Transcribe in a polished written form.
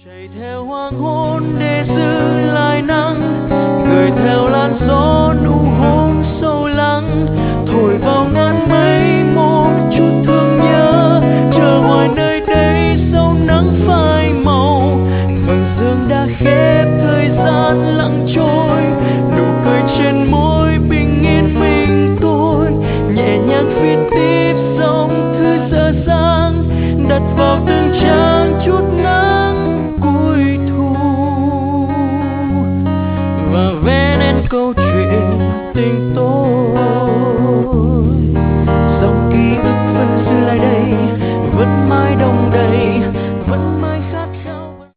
chạy theo hoàng hôn để giữ lại nắng, gửi theo làn gió nụ hôn sâu lắng, thổi vào ngàn mây một chút thương nhớ, chờ ngoài nơi đây sau nắng phai màu, vầng dương đã khép thời gian lặng trôi, nụ cười trên môi bình yên mình tôi, nhẹ nhàng viết tiếp dòng thư dở dang, đặt vào từng trang chút nắng cuối thu, và vẽ nên câu chuyện tình tôi.